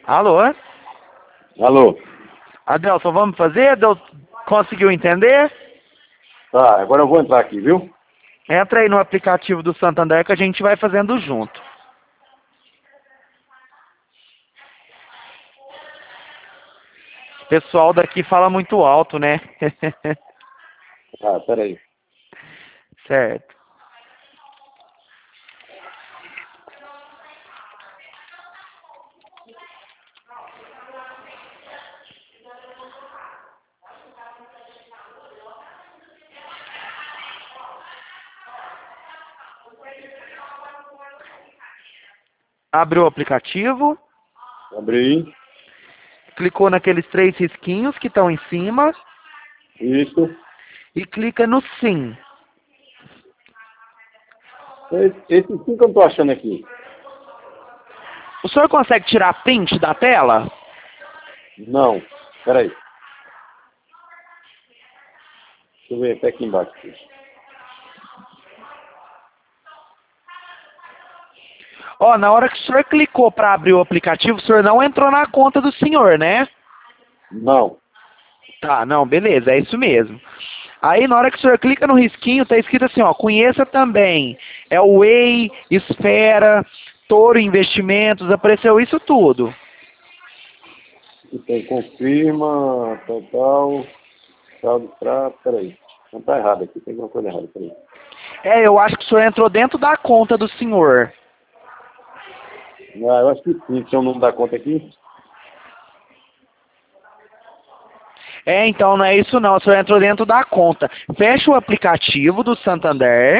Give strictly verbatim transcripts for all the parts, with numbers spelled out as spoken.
Alô? Alô? Adelson, vamos fazer? Deu... Conseguiu entender? Tá, agora eu vou entrar aqui, viu? Entra aí no aplicativo do Santander que a gente vai fazendo junto. O pessoal daqui fala muito alto, né? Ah, peraí. Certo. Abre o aplicativo, Abri. clicou naqueles três risquinhos que estão em cima Isso. e clica no sim. Esse, esse sim que eu não tô achando aqui. O senhor consegue tirar print da tela? Não. Peraí. Deixa eu ver até aqui embaixo. Aqui. Ó, na hora que o senhor clicou para abrir o aplicativo, o senhor não entrou na conta do senhor, né? Não. Tá, não, beleza, é isso mesmo. Aí na hora que o senhor clica no risquinho, tá escrito assim, ó, conheça também. É o Way, Esfera, Toro Investimentos, apareceu isso tudo. Aqui tem confirma, total, saldo pra... Peraí. Não tá errado aqui, tem alguma coisa errada, peraí. É, eu acho que o senhor entrou dentro da conta do senhor. Ah, eu acho que sim, se eu não dar conta aqui. É, então não é isso não, o senhor entrou dentro da conta. Fecha o aplicativo do Santander.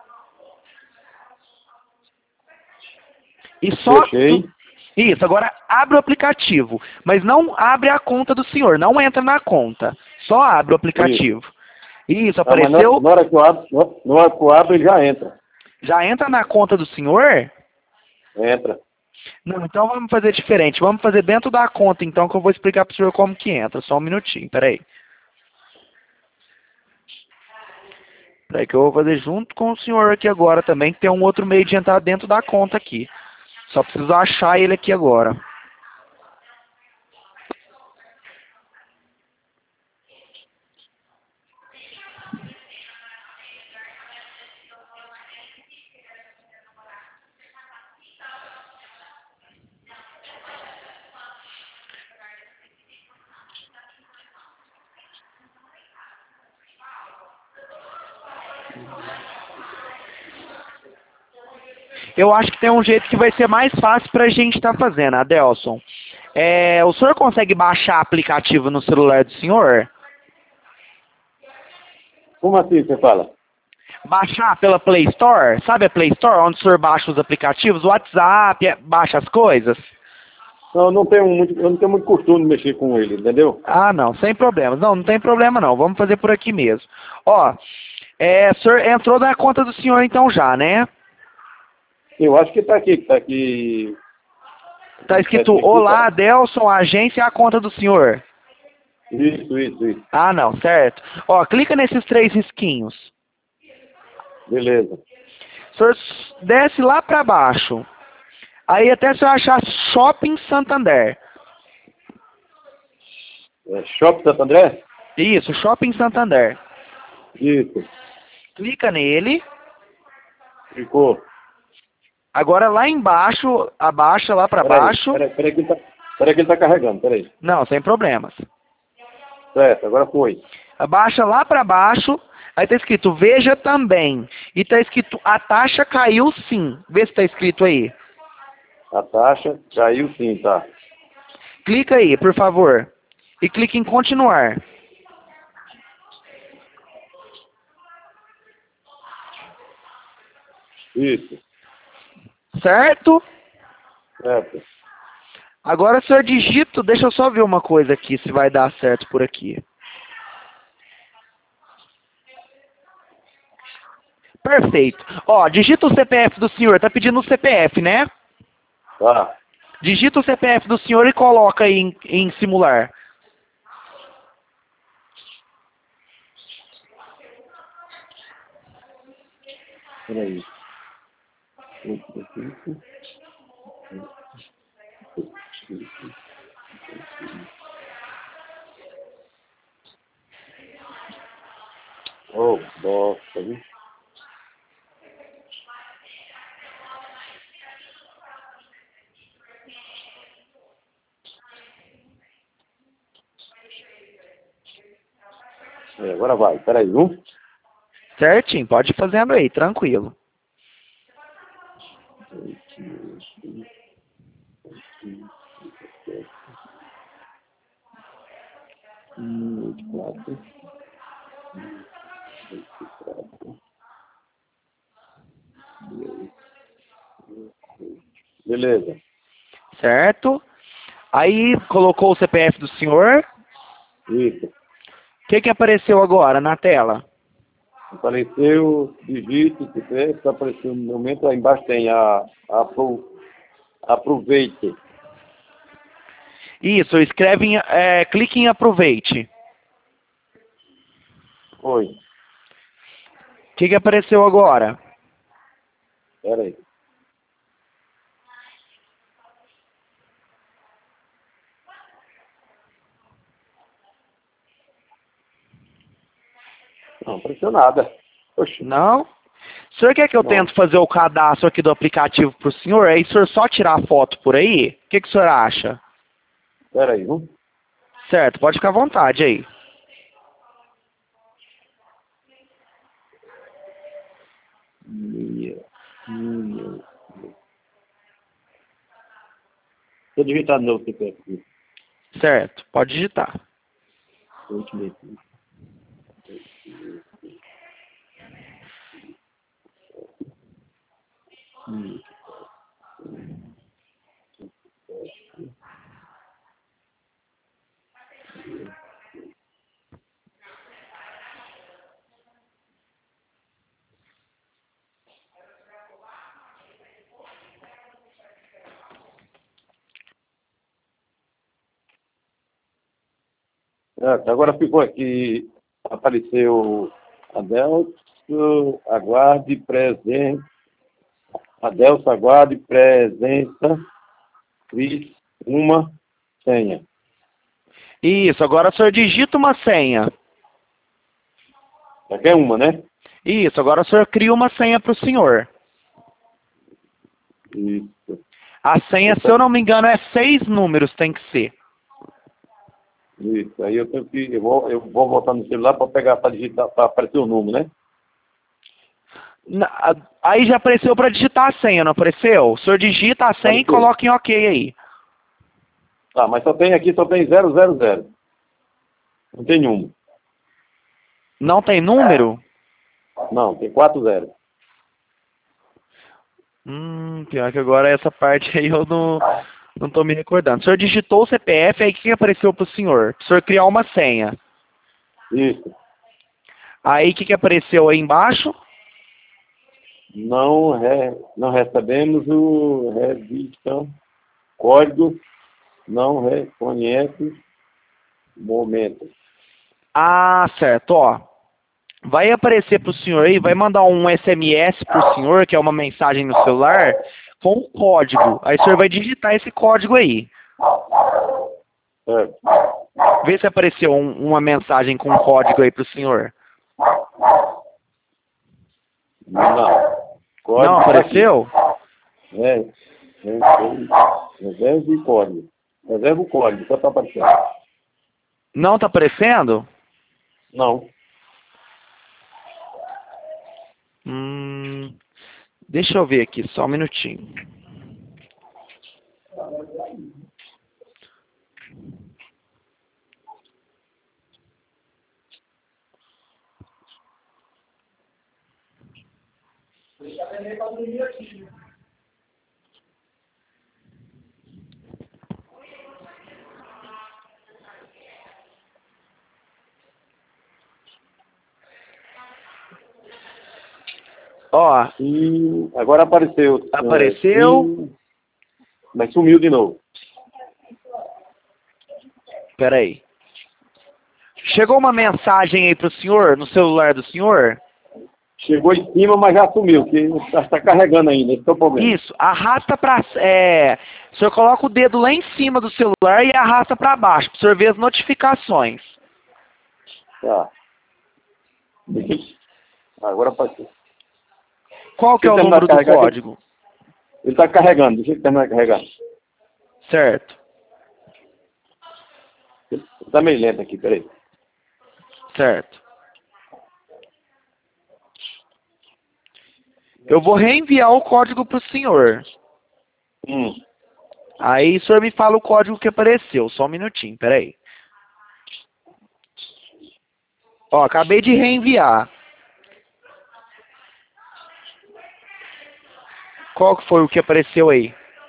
E só... Fechei. Isso, agora abre o aplicativo, mas não abre a conta do senhor, não entra na conta, só abre o Isso. aplicativo. Isso, Ah, mas na, apareceu, na hora que eu abro, na na hora que eu abro, ele já entra. já entra na conta do senhor? Entra. Não, então vamos fazer diferente, vamos fazer dentro da conta então que eu vou explicar para o senhor como que entra, só um minutinho, peraí. Peraí que eu vou fazer junto com o senhor aqui agora também, que tem um outro meio de entrar dentro da conta aqui. Só preciso achar ele aqui agora. Eu acho que tem um jeito que vai ser mais fácil para a gente estar fazendo, Adelson. É, o senhor consegue baixar aplicativo no celular do senhor? Como assim você fala? Baixar pela Play Store? Sabe a Play Store, onde o senhor baixa os aplicativos? O WhatsApp, é- baixa as coisas? Não, eu não tenho muito, eu não tenho muito costume de mexer com ele, entendeu? Ah, não, sem problemas. Não, não tem problema não. Vamos fazer por aqui mesmo. Ó, é, o senhor entrou na conta do senhor então já, né? Eu acho que tá aqui, tá aqui. Tá Tá escrito aqui, Olá, tá. Adelson, agência e a conta do senhor. Isso, isso, isso. Ah, não, certo. Ó, clica nesses três risquinhos. Beleza. O senhor desce lá para baixo. Aí até o senhor achar Shopping Santander. É, Shopping Santo André? Isso, Shopping Santander. Isso. Clica nele. Ficou. Agora lá embaixo, abaixa lá para Peraí, baixo. peraí, peraí que ele tá, peraí que ele tá carregando, peraí. Não, sem problemas. Certo, agora foi. Abaixa lá para baixo. Aí tá escrito Veja também. E tá escrito A taxa caiu sim. Vê se tá escrito aí. A taxa caiu sim, tá. Clica aí, por favor. E clique em continuar. Isso. Certo? Certo. Agora o senhor digita, deixa eu só ver uma coisa aqui, se vai dar certo por aqui. Perfeito. Ó, digita o C P F do senhor, tá pedindo o C P F, né? Tá. Digita o C P F do senhor e coloca aí em, em simular. Peraí. Oh, bosta, viu? É, agora vai, peraí, um. Certinho, pode ir fazendo aí, tranquilo. Um, quatro. Beleza. Certo? Aí colocou o C P F do senhor. Isso. O que que apareceu agora na tela? Apareceu, digite, se quiser, apareceu no momento, aí embaixo tem a, a apro- aproveite. Isso, escreve em, é, clique em aproveite. Oi, O que que apareceu agora? peraí. Não apareceu nada. Oxe, Não? O senhor quer que eu não. tente fazer o cadastro aqui do aplicativo para o senhor? Aí o senhor só tirar a foto por aí? O que que o senhor acha? Peraí, um. Certo, pode ficar à vontade aí. Minha, minha. Deixa eu digitar de novo o C P F. Certo, pode digitar. Ultimate. Hum. Ah, agora ficou aqui, apareceu Adelso, aguarde presença, Adelso, aguarde presença, Cris, uma senha. Isso, agora o senhor digita uma senha. Já quer uma, né? Isso, agora o senhor cria uma senha para o senhor. Isso. A senha, se eu não me engano, é seis números, tem que ser. Isso. Aí eu tenho que, eu vou, eu vou voltar no celular para pegar, para digitar, para aparecer o número, né? Na- Aí já apareceu para digitar a senha, não apareceu? O senhor digita a senha e Apareceu. coloca em OK aí. Tá, mas só tem aqui, só tem zero zero zero. Não tem número. Não tem número? Não, tem quatro zero. Hum, pior que agora essa parte aí eu não, não tô me recordando. O senhor digitou o C P F, aí o que apareceu pro senhor? O senhor criar uma senha. Isso. Aí o que, que apareceu aí embaixo? Não, re, não recebemos o revista, código, não reconhece momento. Ah, certo, ó. Vai aparecer pro senhor aí, vai mandar um S M S pro senhor, que é uma mensagem no celular, com um código. Aí o senhor vai digitar esse código aí. Certo? Vê se apareceu um- uma mensagem com um código aí pro senhor. Não. Código Não tá apareceu? aqui. É, reserve reserve o código. Reserva o código, só está aparecendo. Não tá aparecendo? Não. Hum, deixa eu ver aqui, só um minutinho. Ó, E agora apareceu. apareceu. É, sim, mas sumiu de novo. Pera aí. Chegou uma mensagem aí pro senhor, no celular do senhor? Chegou em cima, mas já sumiu, que está carregando ainda, esse é o problema. Isso, arrasta pra... É, o senhor coloca o dedo lá em cima do celular e arrasta pra baixo, para o senhor ver as notificações. Tá. Agora apareceu. Qual que é o Deixa eu terminar número de do carregar aqui. código? Ele está carregando, deixa eu terminar de carregar. Certo, Está meio lento aqui, peraí. certo. Eu vou reenviar o código para o senhor. Hum. Aí o senhor me fala o código que apareceu. Só um minutinho, peraí. Ó, acabei de reenviar. Qual que foi o que apareceu aí?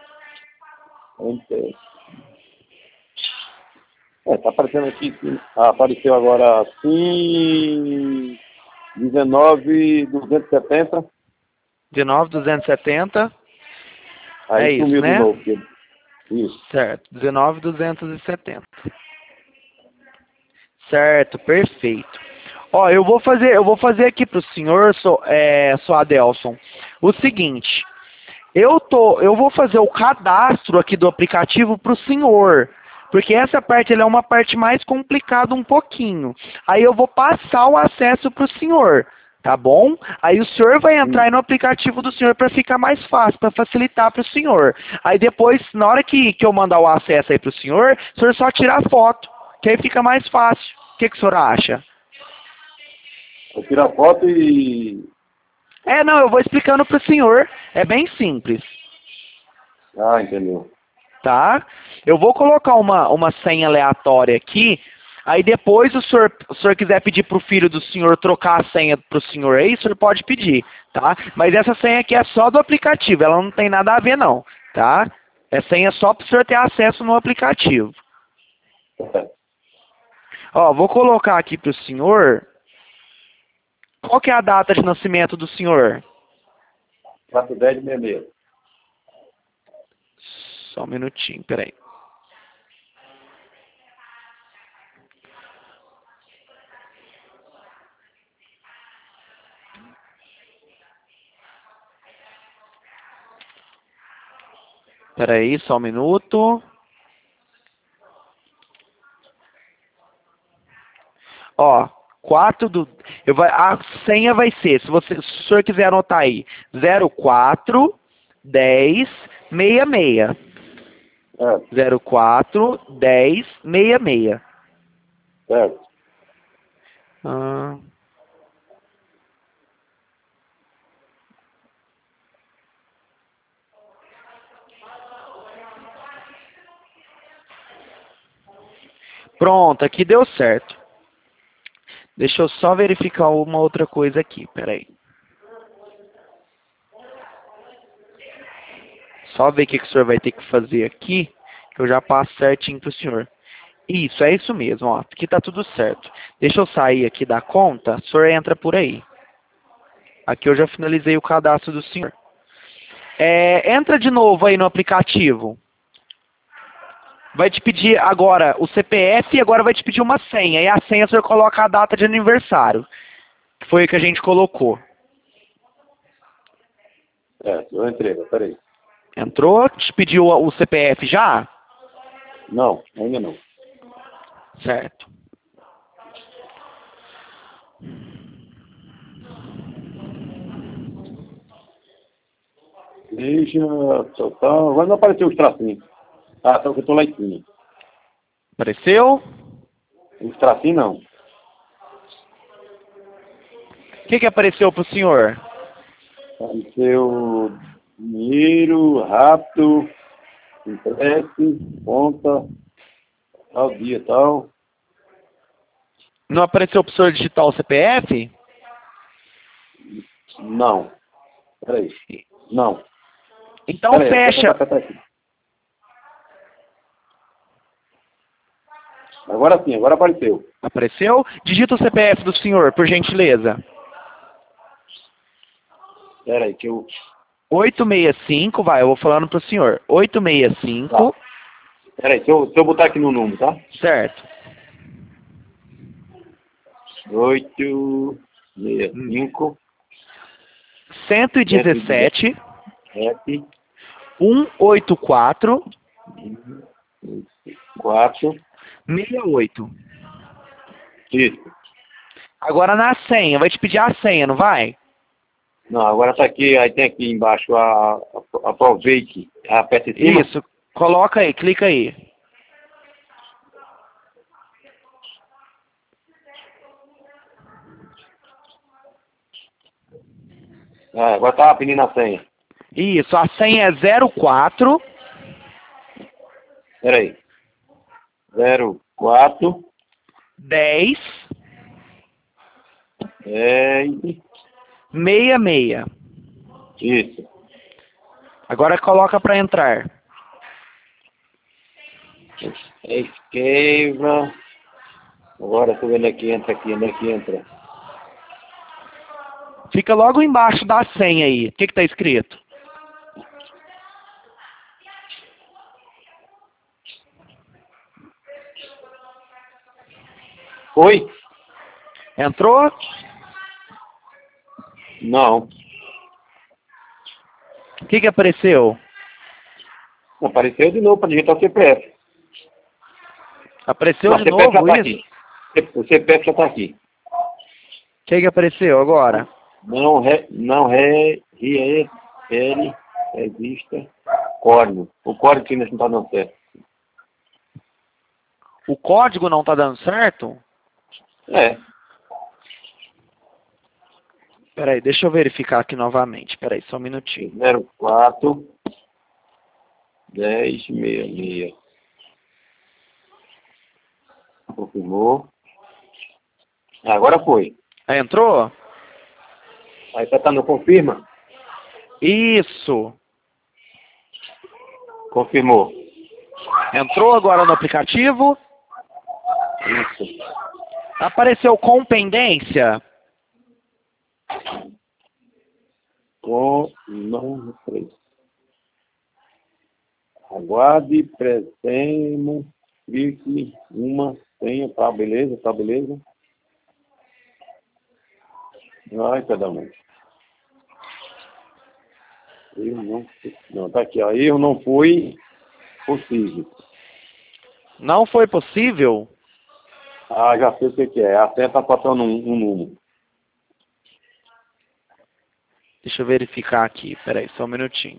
É, tá aparecendo aqui. Sim. Ah, apareceu agora sim. dezenove mil duzentos e setenta. dezenove mil duzentos e setenta. É Aí isso, sumiu de né? novo. Filho. Isso. Certo, dezenove mil duzentos e setenta. Certo, perfeito. Ó, eu vou fazer, eu vou fazer aqui pro senhor, so, é, só Adelson, o seguinte. Eu tô, eu vou fazer o cadastro aqui do aplicativo pro senhor, porque essa parte ela é uma parte mais complicada um pouquinho. Aí eu vou passar o acesso pro senhor, tá bom? Aí o senhor vai entrar aí no aplicativo do senhor para ficar mais fácil, para facilitar pro senhor. Aí depois, na hora que, que eu mandar o acesso aí pro senhor, o senhor só tirar a foto, que aí fica mais fácil. O que, que o senhor acha? Vou tirar foto e... É, não, eu vou explicando pro senhor. É bem simples. Ah, entendeu. Tá? Eu vou colocar uma, uma senha aleatória aqui. Aí depois o senhor, o senhor quiser pedir pro filho do senhor trocar a senha pro senhor aí, o senhor pode pedir, tá? Mas essa senha aqui é só do aplicativo, ela não tem nada a ver não, tá? É senha só pro senhor ter acesso no aplicativo. É. Ó, vou colocar aqui pro senhor. Qual que é a data de nascimento do senhor? quatro dez sessenta e seis. Só um minutinho, peraí. Peraí, só um minuto. Ó, quatro do... Eu vai, a senha vai ser, se, você, se o senhor quiser anotar aí, zero quatro dez sessenta e seis. É, zero quatro dez sessenta e seis. certo. Ah, pronto, aqui deu certo. Deixa eu só verificar uma outra coisa aqui, peraí. Só ver o que, que o senhor vai ter que fazer aqui, que eu já passo certinho pro senhor. Isso, é isso mesmo, ó. Aqui tá tudo certo. Deixa eu sair aqui da conta, o senhor entra por aí. Aqui eu já finalizei o cadastro do senhor. É, entra de novo aí no aplicativo. Vai te pedir agora o C P F e agora vai te pedir uma senha. E a senha o senhor coloca a data de aniversário. Que foi o que a gente colocou. É, eu entrei, peraí. Entrou? Te pediu o C P F já? Não, ainda não. Certo. Deixa, total. Agora não apareceu os tracinhos. Ah, então eu tô lá em cima. Apareceu? Os tracinhos não. O que, que apareceu pro senhor? Apareceu dinheiro, rápido, empréstimo, conta, tal dia, tal. Não apareceu pro senhor digitar o C P F? Não. Peraí. Não. Então Peraí, fecha. tá, tá, tá, tá. Agora sim, agora apareceu. Apareceu? Digita o C P F do senhor, por gentileza. Peraí, que eu... oito seis cinco, vai, eu vou falando pro senhor. oito seis cinco, Tá. Peraí, se eu, se eu botar aqui no número, tá? certo. oito, seis, cinco, cento e dezessete, sete, cento e oitenta e quatro, quatro, sessenta e oito. isso. Agora na senha, vai te pedir a senha, não vai? Não, agora tá aqui, aí tem aqui embaixo a, a aproveite. Aperta em cima. Isso, coloca aí, clica aí. Ah, agora tá pedindo a senha. Isso, a senha é zero quatro Pera aí. zero quatro dez dez seis seis. Isso. Agora coloca para entrar. Esquerda. Agora tô vendo aqui, entra aqui, onde é que entra? Fica logo embaixo da senha aí. O que que tá escrito? Oi? Entrou? Não. O que que apareceu? Apareceu de novo para digitar o C P F. Apareceu Não, de o C P F já novo tá isso? aqui. O C P F já tá aqui. O que que apareceu agora? Não re, não re, re, ele, exista, código. O código que ainda não tá dando certo. O código não tá dando certo? É. Peraí, deixa eu verificar aqui novamente. Peraí, só um minutinho. zero quatro dez sessenta e seis. Confirmou. Agora foi. Aí entrou? Aí tá, tá no confirma. Isso. Confirmou. Entrou agora no aplicativo? Isso. Apareceu com pendência? Com não três. Aguarde, presemo, clique, uma senha, tá beleza, tá beleza. Ai, cada um. Eu não, não, tá aqui, ó. Eu não fui possível. Não foi possível? Ah, já sei o que que é. A senha tá faltando um, um número. Deixa eu verificar aqui. Peraí, só um minutinho.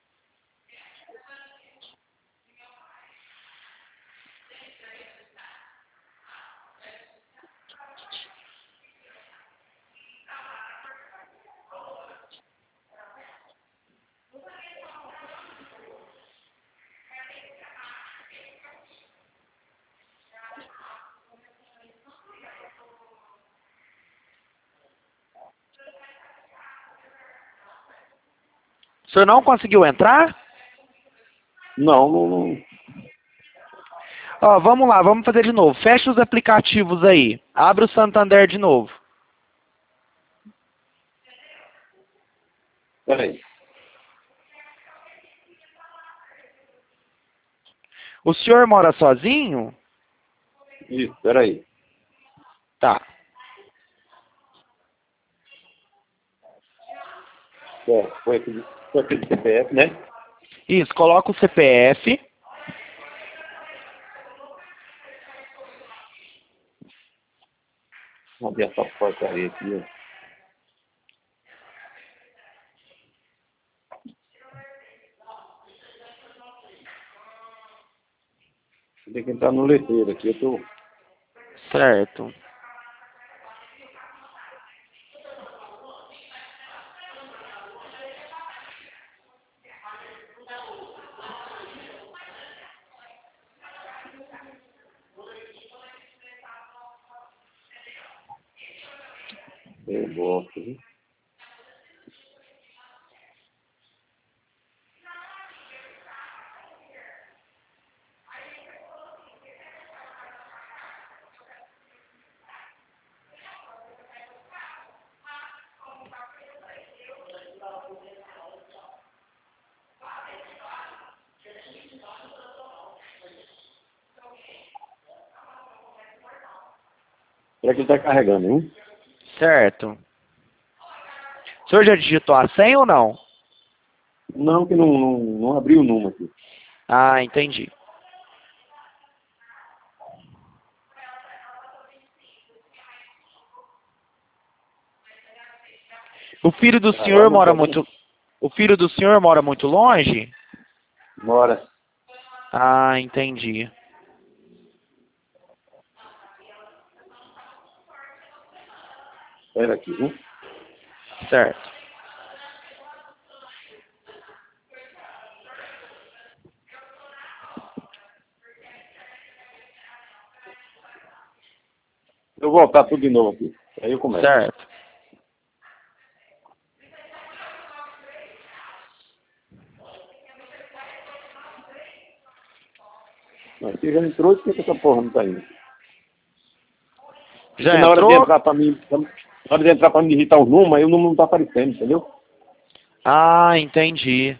O senhor não conseguiu entrar? Não, não, não. Ó, vamos lá, vamos fazer de novo. Fecha os aplicativos aí. Abre o Santander de novo. Peraí. O senhor mora sozinho? Isso, peraí. Tá. É, foi aquele, foi aquele C P F, né? Isso, coloca o C P F. Vamos ver essa porcaria aqui, ó. Tem que entrar no letreiro aqui, eu tô... Certo. Eu gosto, viu? Será que ele tá carregando, hein? Certo. O senhor já digitou a senha ou não? Não, que não, não, não abriu o número aqui. Ah, entendi. O filho do Agora senhor não mora tô vendo. muito... O filho do senhor mora muito longe? Bora. Ah, entendi. Espera aqui, viu? Certo. Eu vou voltar tudo de novo aqui. Aí eu começo. Certo. Aqui já entrou, por que essa porra não tá indo? Já Porque na hora de entrou? entrar pra mim, na hora de entrar pra mim digitar os números, aí o número não tá aparecendo, entendeu? Ah, entendi.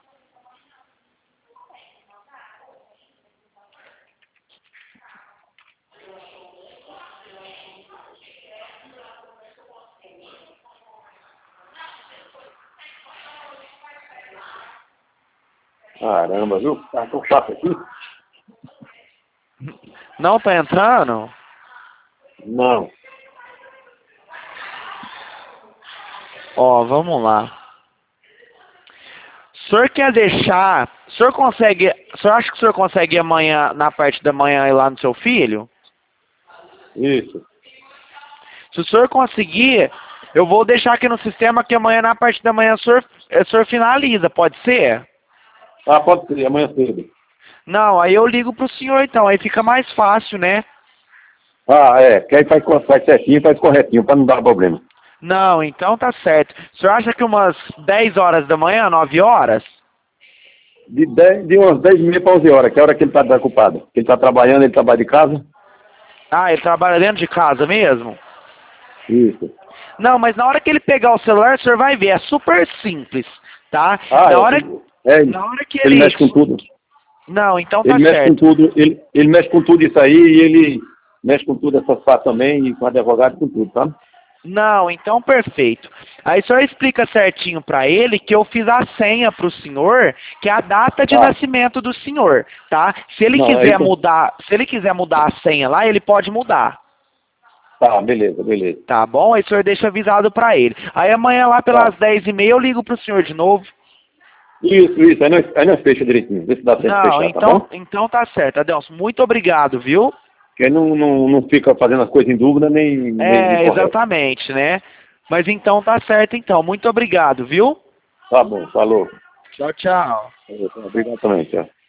Caramba, viu? Tá tão chato aqui. Não tá entrando? Não. Ó, vamos lá. O senhor quer deixar... O senhor consegue... O senhor acha que o senhor consegue ir amanhã, na parte da manhã, ir lá no seu filho? Isso. Se o senhor conseguir, eu vou deixar aqui no sistema que amanhã, na parte da manhã, o senhor, o senhor finaliza, pode ser? Ah, pode ser, amanhã cedo. Não, aí eu ligo pro senhor então, aí fica mais fácil, né? Ah, é, que aí faz, faz certinho, faz corretinho, pra não dar problema. Não, então tá certo. O senhor acha que umas dez horas da manhã, nove horas? De, dez, de umas dez e meia para onze horas, que é a hora que ele tá desocupado. Que ele tá trabalhando, ele trabalha de casa. Ah, ele trabalha dentro de casa mesmo? Isso. Não, mas na hora que ele pegar o celular, o senhor vai ver, é super simples, tá? Ah, na, é, hora, é, na hora que ele ele... mexe com tudo. Não, então tá Ele mexe com certo. tudo, ele, ele mexe com tudo isso aí e ele mexe com tudo essas partes também, e com advogado com tudo, tá? Não, então perfeito. Aí o senhor explica certinho pra ele que eu fiz a senha pro senhor, que é a data de Tá. nascimento do senhor, tá? Se ele Não, quiser aí tu- mudar, se ele quiser mudar a senha lá, ele pode mudar, Tá, beleza, beleza. tá bom? Aí o senhor deixa avisado pra ele. Aí amanhã lá Tá. pelas dez e meia eu ligo pro senhor de novo. Isso, isso, aí nós, aí nós fecha direitinho, vê se dá tempo de Não, fechar, tá então, bom? então tá certo, Adelson. Muito obrigado, viu? Que aí não, não, não fica fazendo as coisas em dúvida nem, nem É, incorreto. exatamente, né? Mas então tá certo então. Muito obrigado, viu? Tá bom, falou. Tchau, tchau. Obrigado também, tchau.